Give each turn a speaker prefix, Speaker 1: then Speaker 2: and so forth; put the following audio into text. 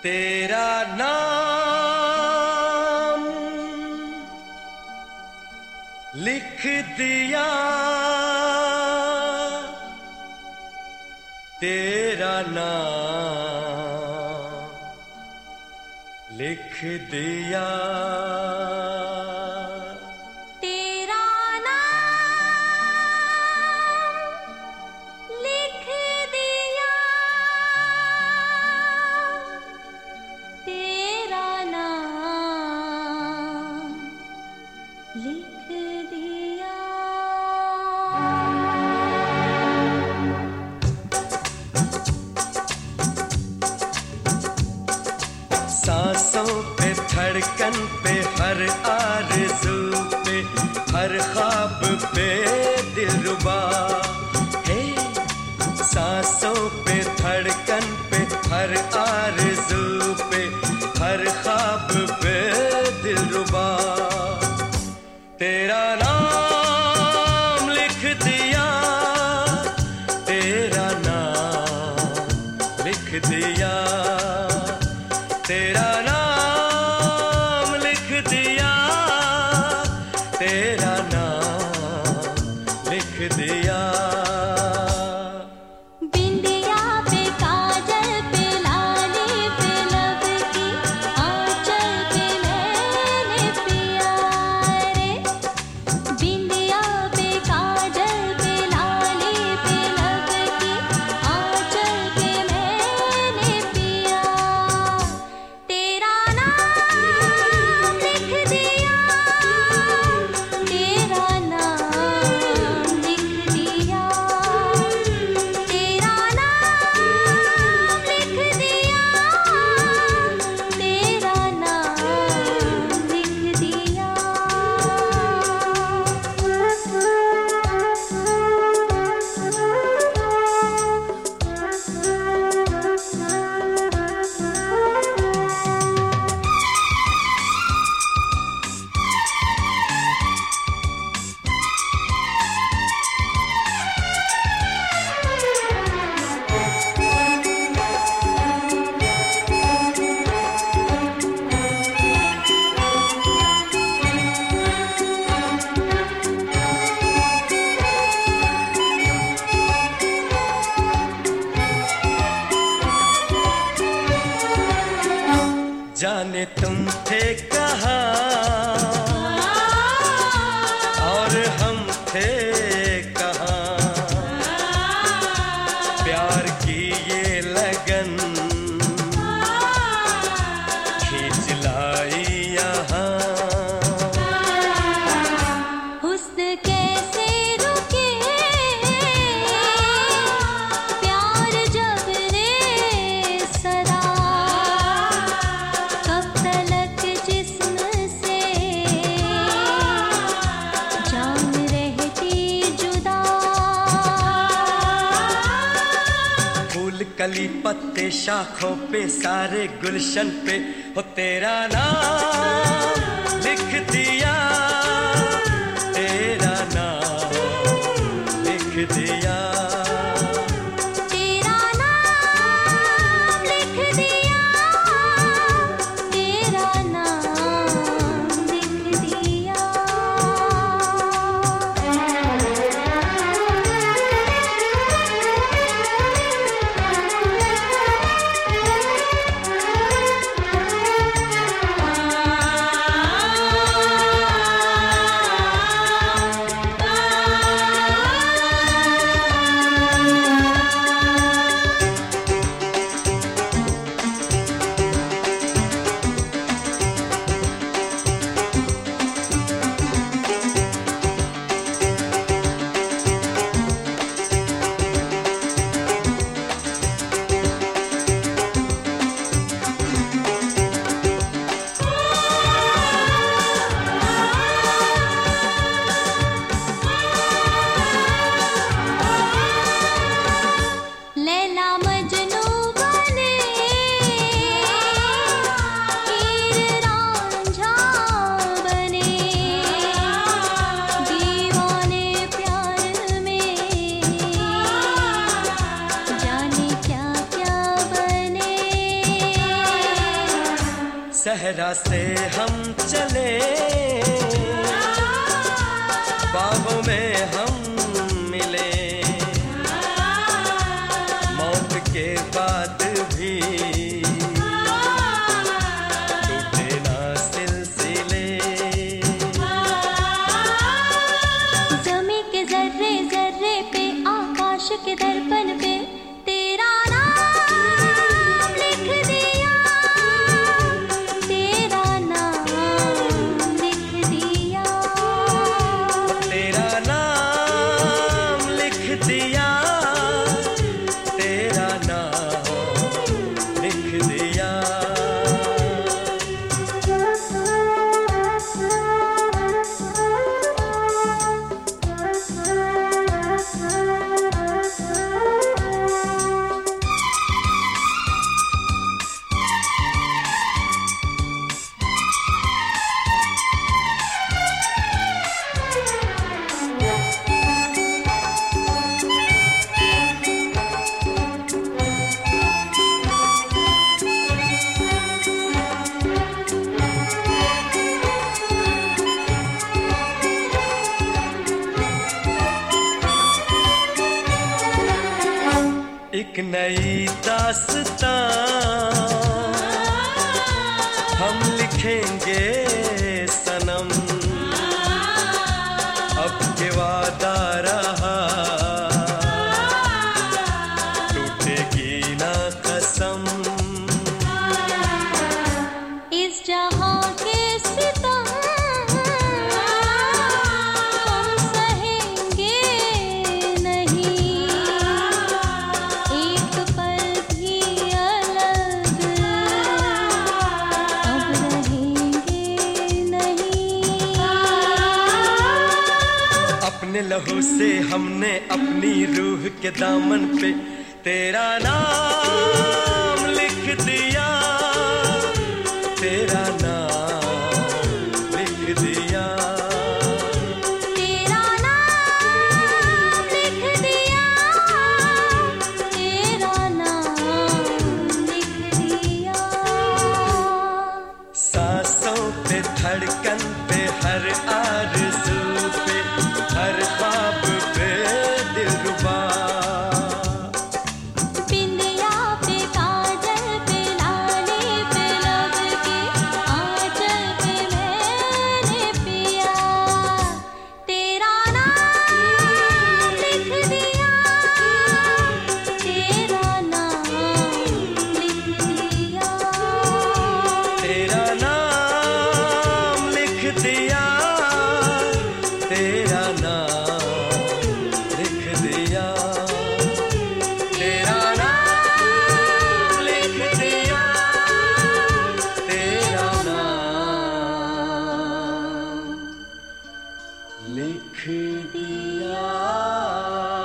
Speaker 1: तेरा नाम लिख दिया, तेरा नाम लिख दिया,
Speaker 2: तेरा नाम लिख दिया, तेरा नाम लिख दिया।
Speaker 1: सांसों पे, धड़कन पे, हर आरज़ू पे, हर ख्वाब पे दिलरुबा है। सांसों पे, धड़कन पे, हर आरज़ू पे, हर ख्वाब पे दिलरुबा, तेरा नाम लिख दिया, तेरा नाम लिख दिया, तेरा नाम लिख दिया, तेरा नाम लिख दिया।
Speaker 2: बिंदिया पे, काजल पे, लाली पे, लब की आंचल पे मैंने पिया रे। बिंदिया पे, काजल पे, लाली पे, लब की आंचल पे मैंने पिया। तेरा नाम लिख दिया, तेरा नाम लिख दिया, तेरा नाम लिख दिया, तेरा नाम लिख दिया।
Speaker 1: जाने तुम थे कहाँ और हम थे कहाँ, प्यार की ये लगन खींच लाई यहाँ।
Speaker 2: हुस्न कैसे रुके प्यार जब रे सदा, कब तलक जिस्म से जान रहती जुदा।
Speaker 1: फूल कली पत्ते शाखों पे, सारे गुलशन पे, हो तेरा नाम लिख दिया, तेरा नाम लिख दिया,
Speaker 2: तेरा नाम लिख दिया, तेरा नाम लिख दिया।
Speaker 1: रास्ते हम चले, बाहों में हम मिले, मौत के बाद भी टूटे ना सिलसिले।
Speaker 2: ज़मीं के ज़र्रे ज़र्रे पे, आकाश के दर्पण पे तेरा नाम लिख दिया, तेरा नाम लिख दिया,
Speaker 1: तेरा नाम लिख दिया, तेरा नाम लिख दिया। एक नई दास्तां हम लिखेंगे सनम, अब के वादा रहा टूटेगी ना कसम।
Speaker 2: इस जहां के सितम हम सहेंगे नहीं, एक पल भी अलग अब रहेंगे नहीं।
Speaker 1: अपने लहू से हमने अपनी रूह के दामन पे तेरा नाम लिख दिया, तेरा नाम लिख दिया,
Speaker 2: तेरा नाम लिख दिया, तेरा नाम लिख दिया।
Speaker 1: सांसों पे धड़कन पे हर आरज़ू पे हर ख्वाब पे दिलरुबा,
Speaker 2: बिंदिया पे काजल पे लाली पे लब के आंचल पे मैंने पिया, तेरा नाम लिख दिया, तेरा नाम लिख दिया,
Speaker 1: तेरा नाम लिख दिया, तेरा नाम लिख दिया, तेरा नाम लिख दिया, तेरा नाम लिख दिया।